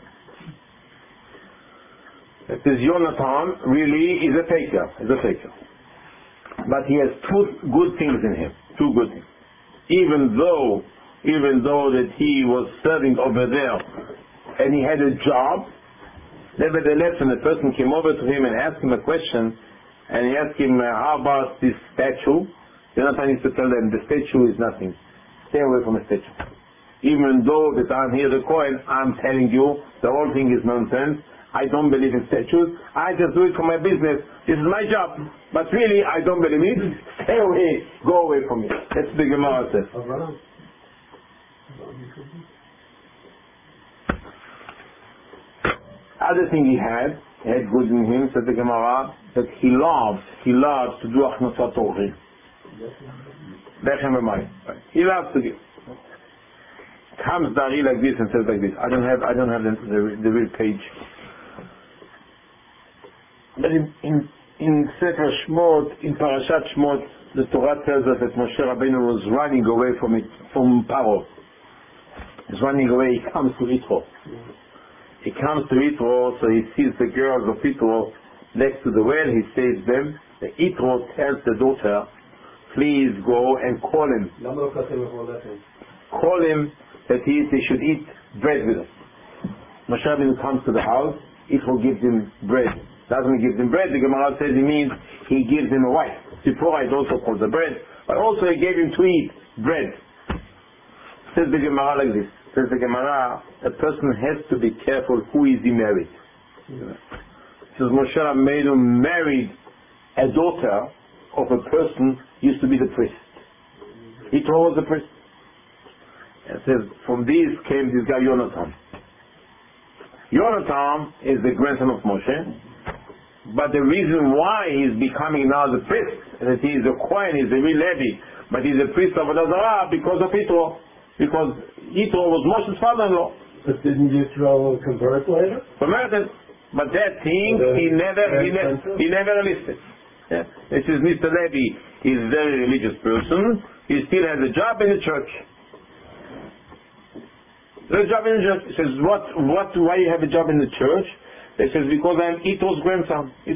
It says Yonatan really is a faker. But he has two good things in him. Two good things. Even though that he was serving over there and he had a job, nevertheless when the person came over to him and asked him a question, and he asked him, how about this statue? Jonathan used to tell them, the statue is nothing. Stay away from the statue. Even though that I'm here the Kohen, I'm telling you, the whole thing is nonsense. I don't believe in statues. I just do it for my business. This is my job. But really, I don't believe it. Stay away. Go away from me. That's the Gemara says. Other thing he had good in him, said the Gemara, that he loves to do achnasat orchim. Lechem v'mayim. He loves to give. Comes Dari like this and says like this. I don't have the real page. But in Sefer Shmot, in Parashat Shmot, the Torah tells us that Moshe Rabbeinu was running away from Paro. He's running away. He comes to Yitro. He comes to Yitro, so he sees the girls of Yitro next to the well. He saves them. The Yitro tells the daughter, please go and call him. Call him that they should eat bread with us. Moshe Rabbeinu comes to the house. Yitro gives him bread. Doesn't give him bread. The Gemara says it means he gives him a wife. Zipporah is also called the bread, but also he gave him to eat bread. Says the Gemara like this. Says the Gemara, a person has to be careful who is he married. Says Moshe Rabbeinu married a daughter of a person used to be the priest. Yitro was the priest. And says from this came this guy Yonatan. Yonatan is the grandson of Moshe. But the reason why he's becoming now the priest, that he is a Kohen, he's a real Levi, but he's a priest of Avodah Zarah because of Yitro. Because Yitro was Moshe's father-in-law. But didn't Yitro convert later? Converted. But that thing, he never listed. Yeah. This is Mr. Levi. He's a very religious person. He still has a job in the church. There's a job in the church. He says, why you have a job in the church? He says, because I'm Yitro's grandson. I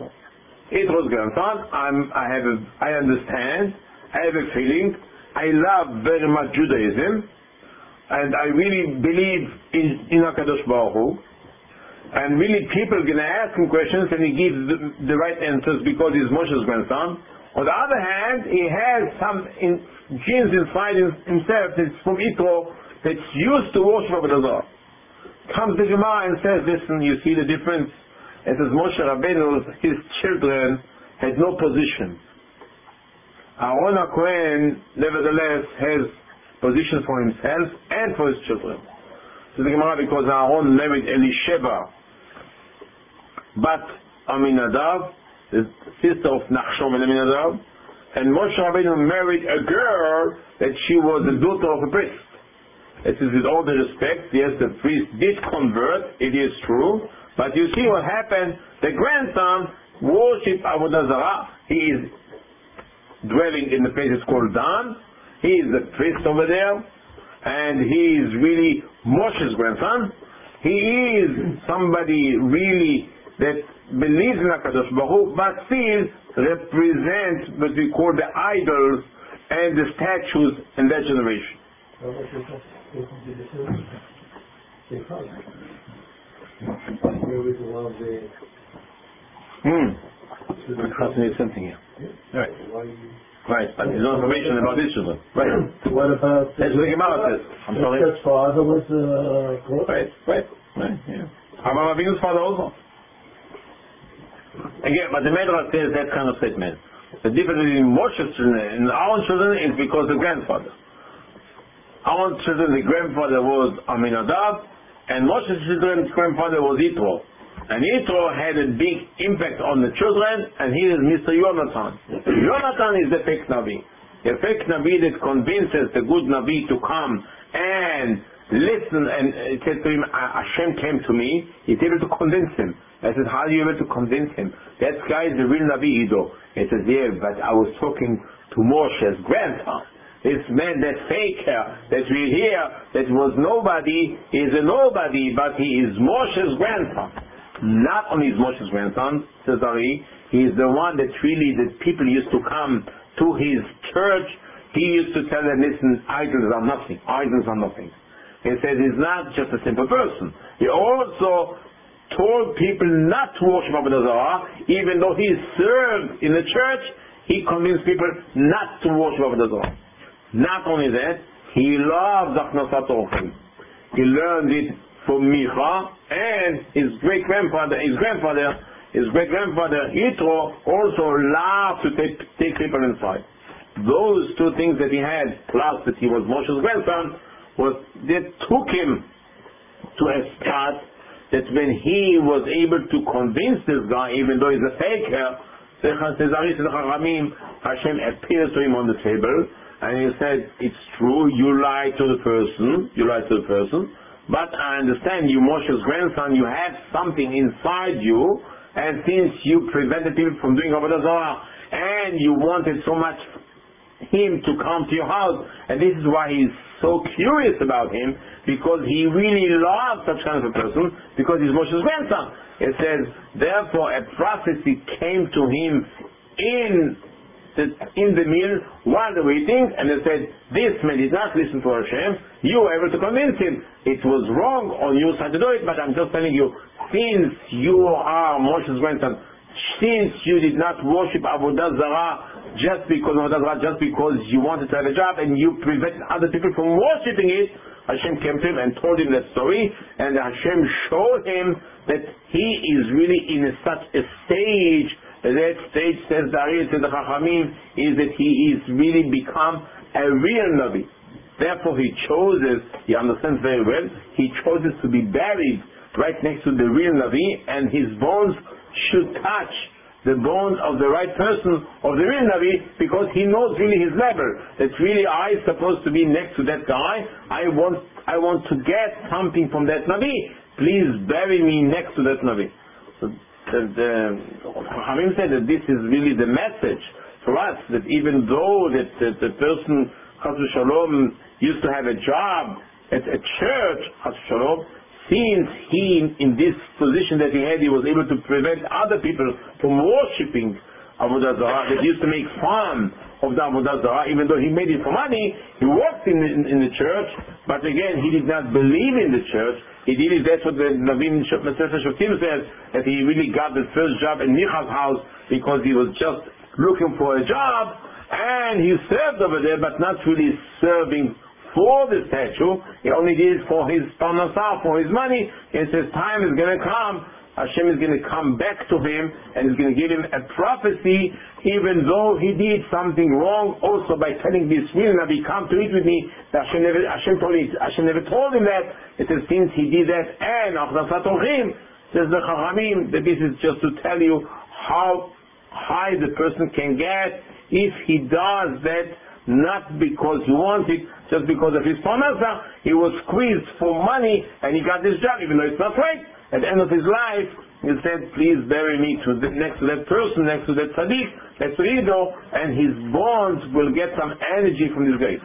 understand. I have a feeling. I love very much Judaism. And I really believe in HaKadosh Baruch Hu. And really people are going to ask him questions and he gives the right answers because he's Moshe's grandson. On the other hand, he has some genes inside himself that's from Yitro that's used to worship Avodah Zarah. Comes the Gemara and says, listen, you see the difference? It says Moshe Rabbeinu, his children had no position. Aaron HaKohen, nevertheless, has position for himself and for his children. So the Gemara, because Aaron married Elisheba, but Aminadab, the sister of Nachshon and Aminadab, and Moshe Rabbeinu married a girl that she was the daughter of a priest. It is with all the respect, yes, the priest did convert, it is true, but you see what happened, the grandson worshipped Avodah Zarah. He is dwelling in the place it's called Dan, he is the priest over there, and he is really Moshe's grandson. He is somebody really that believes in HaKadosh Baruch Hu, but still represents what we call the idols and the statues in that generation. Fascinating something here. Right. Right. But there's no information about this children. Right. What about that's what the Gemara says. I'm sorry. His father was Right. Yeah. Avraham Avinu's father also. Again, but the Medrash says that kind of statement. The difference between Moshe's children and Aaron's children is because the grandfather. Aaron's children, the grandfather was Aminadab, and Moshe's children's grandfather was Yitro. And Yitro had a big impact on the children, and he is Mr. Yonatan. Yonatan is the fake Nabi. The fake Nabi that convinces the good Nabi to come and listen, and it said to him, Hashem came to me. He's able to convince him. I said, how are you able to convince him? That guy is the real Nabi Ido. He says, yeah, but I was talking to Moshe's grandson. This man, that faker that we hear, that was nobody, is a nobody, but he is Moshe's grandson. Not only is Moshe's grandson, says Ari, he is the one that really, the people used to come to his church. He used to tell them, listen, idols are nothing. Idols are nothing. He says he's not just a simple person. He also told people not to worship Avodah Zarah, even though he served in the church, he convinced people not to worship Avodah Zarah. Not only that, he loved Achnasat Orchim. He learned it from Micha, and his great-grandfather Yitro also loved to take people inside. Those two things that he had, plus that he was Moshe's grandson, that took him to a spot that when he was able to convince this guy, even though he's a faker, Hashem appeared to him on the table and he said, it's true, you lied to the person, but I understand you, Moshe's grandson, you have something inside you, and since you prevented people from doing Avodah Zarah, and you wanted so much him to come to your house, and this is why he's so curious about him, because he really loves such kind of a person, because he's Moshe's grandson. It says, therefore a prophecy came to him in the meal while they were eating, and they said, this man did not listen to Hashem, you were able to convince him. It was wrong on your side to do it, but I'm just telling you, since you are Moshe's grandson, since you did not worship Avodah Zarah just because you wanted to have a job and you prevented other people from worshiping it, Hashem came to him and told him that story, and Hashem showed him that he is really in such a stage. That stage, says the Chachamim, is that he is really become a real Navi. Therefore he chooses, he understands very well, he chooses to be buried right next to the real Navi, and his bones should touch the bones of the right person, of the real Navi, because he knows really his level. That really I is supposed to be next to that guy. I want to get something from that Navi. Please bury me next to that Navi. So Hamim said that this is really the message for us, that even though that the person, Chas v'Shalom, used to have a job at a church, Chas v'Shalom, since he, in this position that he had, he was able to prevent other people from worshipping Avodah Zarah, that used to make fun of the Avodah Zarah, even though he made it for money. He worked in the church, but again, he did not believe in the church. He did it, that's what the Navim Sefer Shoftim says, that he really got the first job in Micha's house because he was just looking for a job, and he served over there, but not really serving for the statue. He only did it for his parnasah, for his money. He says time is going to come, Hashem is going to come back to him and is going to give him a prophecy, even though he did something wrong also by telling this real Navi, come to eat with me. Hashem never told him that. It says since he did that, and Achnasat Orchim, says the Chachamim, that this is just to tell you how high the person can get if he does that, not because he wanted, just because of his parnasah. He was squeezed for money and he got this job, even though it's not right. At the end of his life, he said, please bury me next to that person, next to that tzaddik, next to Ido, and his bones will get some energy from this grave.